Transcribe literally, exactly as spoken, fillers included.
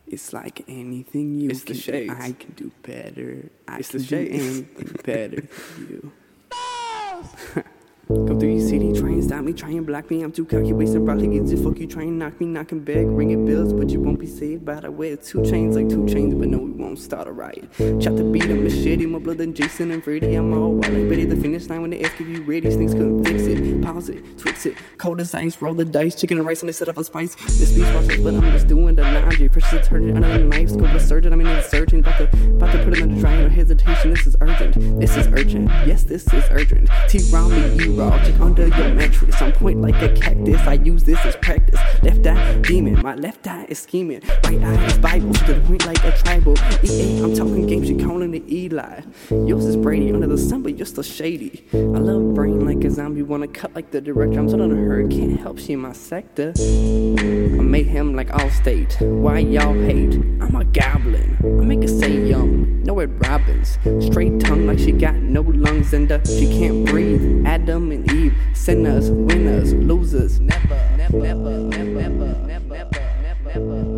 It's like anything you It's the can shades. do, I can do better. I It's can the do shades. anything better than you. Go through your city, try and stop me, try and block me. I'm too cocky, wasting probably gets you. Fuck you, try and knock me, knocking back, ringing bills, but you won't be saved by the way. Two chains like two chains, but no, we won't start a riot. Chop the beat, I'm machete, more blood than Jason and Freddy. I'm all wild, like ready to finish line when they ask if you ready. Snakes couldn't fix it, pause it, twix it, cold as ice, roll the dice, chicken and rice on the set of a spice. This beach process, but I'm just doing the laundry. Fresh detergent under the knife, scope of surgeon. I'm in the surgeon, about to, about to put it under dry, no hesitation. This is urgent, this is urgent, yes, this is urgent. T-Raw me, E-Raw, check under your mattress. On point like a cactus, I use this as practice. Left eye demon, my left eye is scheming. Right eye is Bible, to the point like a tribal. E A, I'm talking games, she calling it Eli. Yours is Brady under the sun, but you're still shady. I love brain like a zombie, wanna cut like the director. I'm telling her, can't help, she in my sector. I made him like Allstate. Why y'all hate? I'm a goblin. I make her say yum. No Ed Robbins. Straight tongue like she got no lungs and uh, she can't breathe. Adam and Eve, sinners, winners, losers. Never, never, never, never, never, never, never, never.